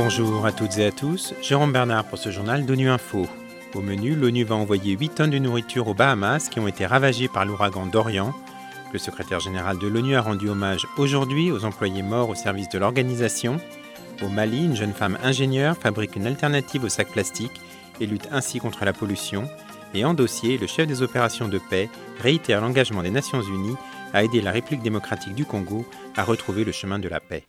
Bonjour à toutes et à tous, Jérôme Bernard pour ce journal d'ONU Info. Au menu, l'ONU va envoyer 8 tonnes de nourriture aux Bahamas qui ont été ravagées par l'ouragan Dorian. Le secrétaire général de l'ONU a rendu hommage aujourd'hui aux employés morts au service de l'organisation. Au Mali, une jeune femme ingénieure fabrique une alternative aux sacs plastiques et lutte ainsi contre la pollution. Et en dossier, le chef des opérations de paix réitère l'engagement des Nations Unies à aider la République démocratique du Congo à retrouver le chemin de la paix.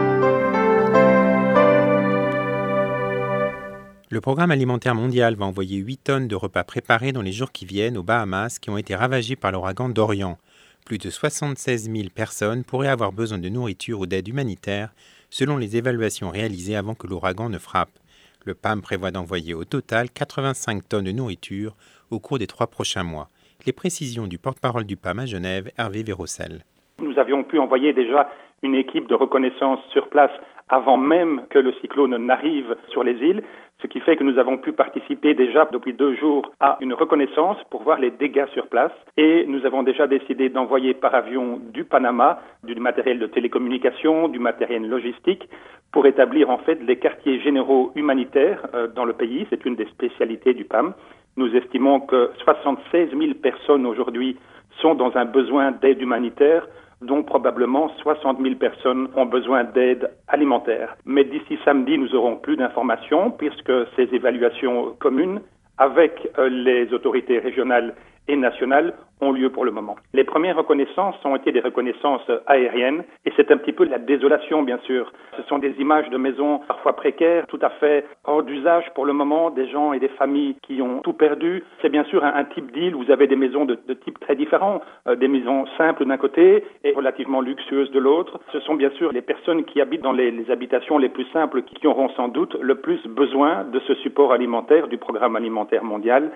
Le Programme alimentaire mondial va envoyer 8 tonnes de repas préparés dans les jours qui viennent aux Bahamas qui ont été ravagés par l'ouragan Dorian. Plus de 76 000 personnes pourraient avoir besoin de nourriture ou d'aide humanitaire, selon les évaluations réalisées avant que l'ouragan ne frappe. Le PAM prévoit d'envoyer au total 85 tonnes de nourriture au cours des 3 prochains mois. Les précisions du porte-parole du PAM à Genève, Hervé Vérossel. Nous avions pu envoyer déjà une équipe de reconnaissance sur place avant même que le cyclone n'arrive sur les îles, ce qui fait que nous avons pu participer déjà depuis 2 jours à une reconnaissance pour voir les dégâts sur place. Et nous avons déjà décidé d'envoyer par avion du Panama du matériel de télécommunication, du matériel logistique, pour établir en fait les quartiers généraux humanitaires dans le pays. C'est une des spécialités du PAM. Nous estimons que 76 000 personnes aujourd'hui sont dans un besoin d'aide humanitaire, dont probablement 60 000 personnes ont besoin d'aide alimentaire. Mais d'ici samedi, nous aurons plus d'informations puisque ces évaluations communes avec les autorités régionales et nationales ont lieu pour le moment. Les premières reconnaissances ont été des reconnaissances aériennes et c'est un petit peu la désolation, bien sûr. Ce sont des images de maisons parfois précaires, tout à fait hors d'usage pour le moment, des gens et des familles qui ont tout perdu. C'est bien sûr un type d'île où vous avez des maisons de types très différents, des maisons simples d'un côté et relativement luxueuses de l'autre. Ce sont bien sûr les personnes qui habitent dans les habitations les plus simples qui auront sans doute le plus besoin de ce support alimentaire du Programme alimentaire mondial.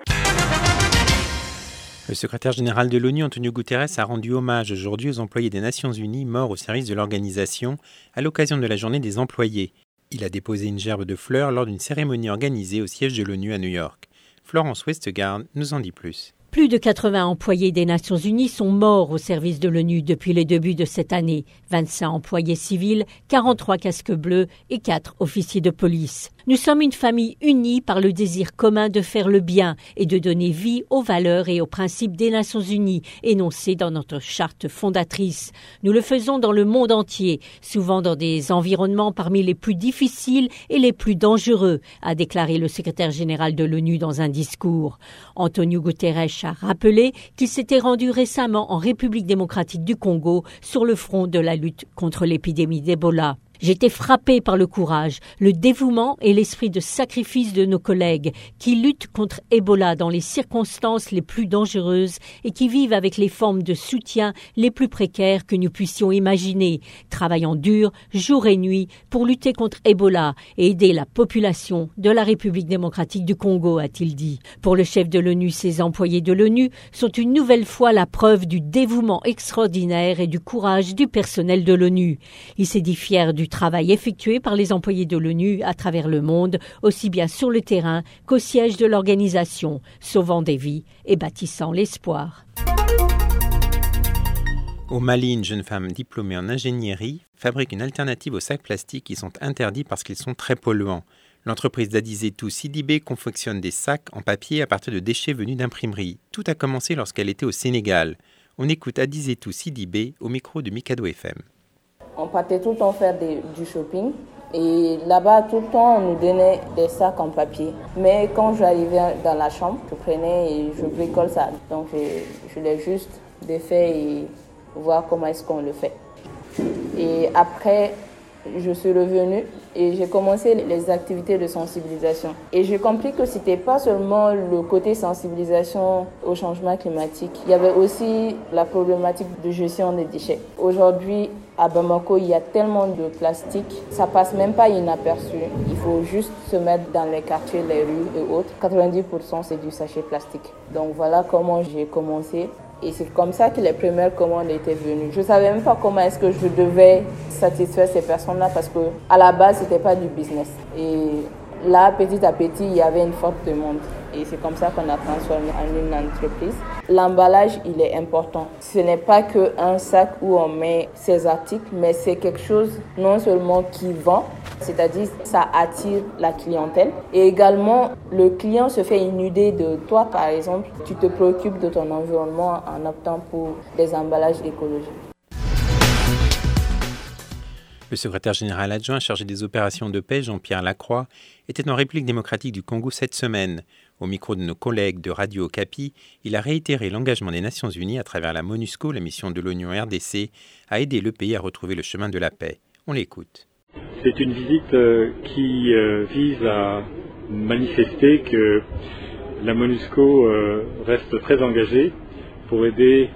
Le secrétaire général de l'ONU, Antonio Guterres, a rendu hommage aujourd'hui aux employés des Nations Unies morts au service de l'organisation à l'occasion de la journée des employés. Il a déposé une gerbe de fleurs lors d'une cérémonie organisée au siège de l'ONU à New York. Florence Westgard nous en dit plus. Plus de 80 employés des Nations Unies sont morts au service de l'ONU depuis les débuts de cette année. 25 employés civils, 43 casques bleus et 4 officiers de police. Nous sommes une famille unie par le désir commun de faire le bien et de donner vie aux valeurs et aux principes des Nations Unies énoncés dans notre charte fondatrice. Nous le faisons dans le monde entier, souvent dans des environnements parmi les plus difficiles et les plus dangereux, a déclaré le secrétaire général de l'ONU dans un discours. Antonio Guterres a rappelé qu'il s'était rendu récemment en République démocratique du Congo sur le front de la lutte contre l'épidémie d'Ebola. J'étais frappé par le courage, le dévouement et l'esprit de sacrifice de nos collègues qui luttent contre Ebola dans les circonstances les plus dangereuses et qui vivent avec les formes de soutien les plus précaires que nous puissions imaginer, travaillant dur, jour et nuit, pour lutter contre Ebola et aider la population de la République démocratique du Congo, a-t-il dit. Pour le chef de l'ONU, ces employés de l'ONU sont une nouvelle fois la preuve du dévouement extraordinaire et du courage du personnel de l'ONU. Il s'est dit fier du travail effectué par les employés de l'ONU à travers le monde, aussi bien sur le terrain qu'au siège de l'organisation, sauvant des vies et bâtissant l'espoir. Au Mali, une jeune femme diplômée en ingénierie fabrique une alternative aux sacs plastiques qui sont interdits parce qu'ils sont très polluants. L'entreprise d'Adizetou Sidibé confectionne des sacs en papier à partir de déchets venus d'imprimerie. Tout a commencé lorsqu'elle était au Sénégal. On écoute Adizetou Sidibé au micro de Mikado FM. On partait tout le temps faire du shopping et là-bas tout le temps on nous donnait des sacs en papier. Mais quand j'arrivais dans la chambre, je prenais et je bricole ça. Donc je l'ai juste défait et voir comment est-ce qu'on le fait. Et après, je suis revenue et j'ai commencé les activités de sensibilisation. Et j'ai compris que c'était pas seulement le côté sensibilisation au changement climatique. Il y avait aussi la problématique de gestion des déchets. Aujourd'hui, à Bamako, il y a tellement de plastique, ça passe même pas inaperçu. Il faut juste se mettre dans les quartiers, les rues et autres. 90% c'est du sachet plastique. Donc voilà comment j'ai commencé. Et c'est comme ça que les premières commandes étaient venues. Je ne savais même pas comment est-ce que je devais satisfaire ces personnes-là parce qu'à la base, ce n'était pas du business. Et là, petit à petit, il y avait une forte demande. Et c'est comme ça qu'on a transformé en une entreprise. L'emballage, il est important. Ce n'est pas qu'un sac où on met ses articles, mais c'est quelque chose non seulement qui vend, c'est-à-dire ça attire la clientèle. Et également, le client se fait une idée de toi, par exemple, tu te préoccupes de ton environnement en optant pour des emballages écologiques. Le secrétaire général adjoint chargé des opérations de paix, Jean-Pierre Lacroix, était en République démocratique du Congo cette semaine. Au micro de nos collègues de Radio Okapi, il a réitéré l'engagement des Nations Unies à travers la MONUSCO, la mission de l'ONU en RDC, à aider le pays à retrouver le chemin de la paix. On l'écoute. C'est une visite qui vise à manifester que la MONUSCO reste très engagée pour aider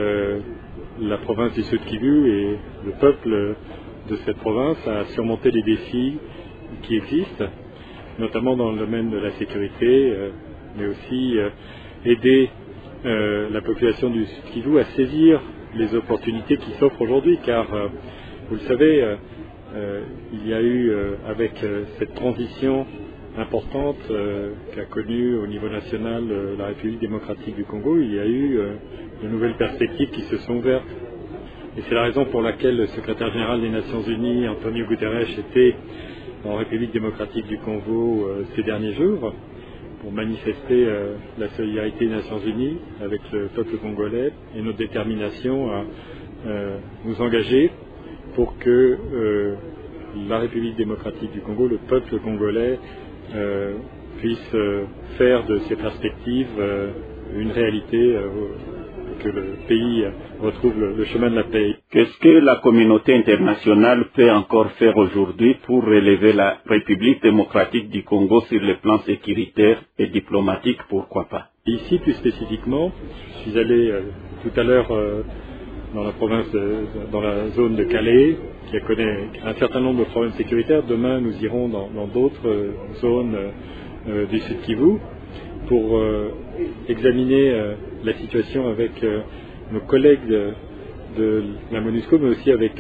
la province du Sud-Kivu et le peuple de cette province à surmonter les défis qui existent, notamment dans le domaine de la sécurité, mais aussi aider la population du Sud-Kivu à saisir les opportunités qui s'offrent aujourd'hui, car vous le savez, il y a eu avec cette transition importante qu'a connue au niveau national la République démocratique du Congo, il y a eu de nouvelles perspectives qui se sont ouvertes. Et c'est la raison pour laquelle le secrétaire général des Nations Unies, Antonio Guterres, était en République démocratique du Congo ces derniers jours pour manifester la solidarité des Nations Unies avec le peuple congolais et notre détermination à nous engager pour que la République démocratique du Congo, le peuple congolais, puisse faire de ces perspectives une réalité, que le pays retrouve le chemin de la paix. Qu'est-ce que la communauté internationale peut encore faire aujourd'hui pour relever la République démocratique du Congo sur le plan sécuritaire et diplomatique, pourquoi pas? Ici, plus spécifiquement, je suis allé tout à l'heure dans la province, dans la zone de Calais, qui connaît un certain nombre de problèmes sécuritaires. Demain, nous irons dans d'autres zones du Sud-Kivu pour examiner la situation avec nos collègues de la MONUSCO, mais aussi avec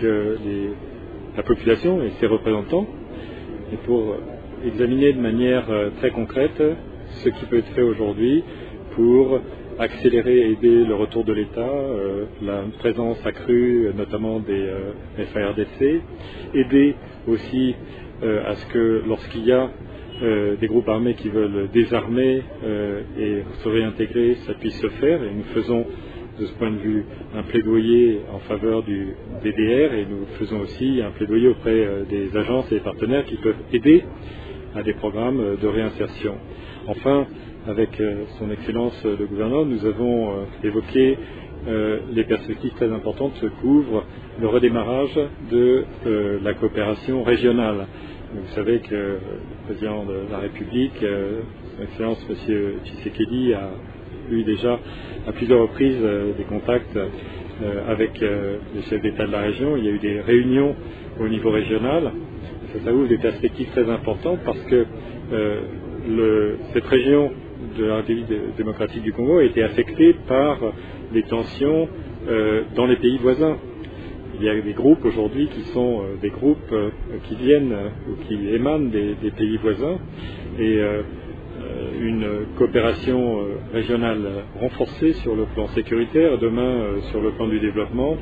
la population et ses représentants, et pour examiner de manière très concrète ce qui peut être fait aujourd'hui pour accélérer et aider le retour de l'État, la présence accrue notamment des FARDC, aider aussi à ce que lorsqu'il y a des groupes armés qui veulent désarmer et se réintégrer, ça puisse se faire, et nous faisons de ce point de vue un plaidoyer en faveur du DDR, et nous faisons aussi un plaidoyer auprès des agences et des partenaires qui peuvent aider à des programmes de réinsertion. Enfin, avec son Excellence le gouverneur, nous avons évoqué les perspectives très importantes qu'ouvre le redémarrage de la coopération régionale. Vous savez que le président de la République, son Excellence M. Tshisekedi, a eu déjà à plusieurs reprises des contacts avec les chefs d'État de la région. Il y a eu des réunions au niveau régional. Ça ouvre des perspectives très importantes parce que cette région de la République démocratique du Congo a été affectée par des tensions dans les pays voisins. Il y a des groupes aujourd'hui qui sont des groupes qui viennent ou qui émanent des pays voisins, et une coopération régionale renforcée sur le plan sécuritaire, demain sur le plan du développement,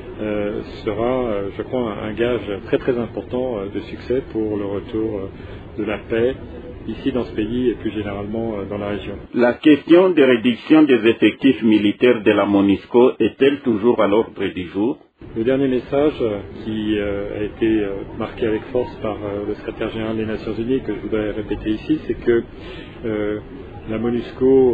sera, je crois, un gage très très important de succès pour le retour de la paix ici dans ce pays et plus généralement dans la région. La question de réduction des effectifs militaires de la MONUSCO est-elle toujours à l'ordre du jour? Le dernier message qui a été marqué avec force par le secrétaire général des Nations Unies, que je voudrais répéter ici, c'est que la MONUSCO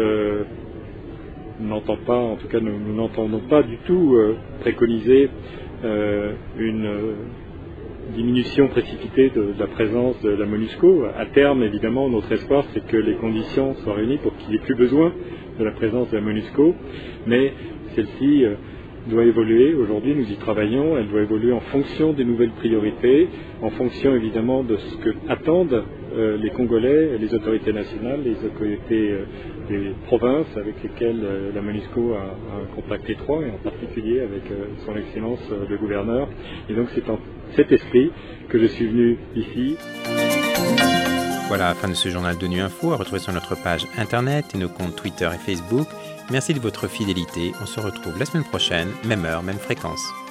n'entend pas, en tout cas nous n'entendons pas du tout préconiser une diminution précipitée de la présence de la MONUSCO. À terme, évidemment, notre espoir, c'est que les conditions soient réunies pour qu'il n'y ait plus besoin de la présence de la MONUSCO, mais celle-ci doit évoluer. Aujourd'hui, nous y travaillons. Elle doit évoluer en fonction des nouvelles priorités, en fonction évidemment de ce que attendent les Congolais, les autorités nationales, les autorités des provinces avec lesquelles la MONUSCO a un contact étroit, et en particulier avec son Excellence le gouverneur. Et donc c'est en cet esprit que je suis venu ici. Voilà la fin de ce journal d'ONU Info, à retrouver sur notre page internet et nos comptes Twitter et Facebook. Merci de votre fidélité. On se retrouve la semaine prochaine, même heure, même fréquence.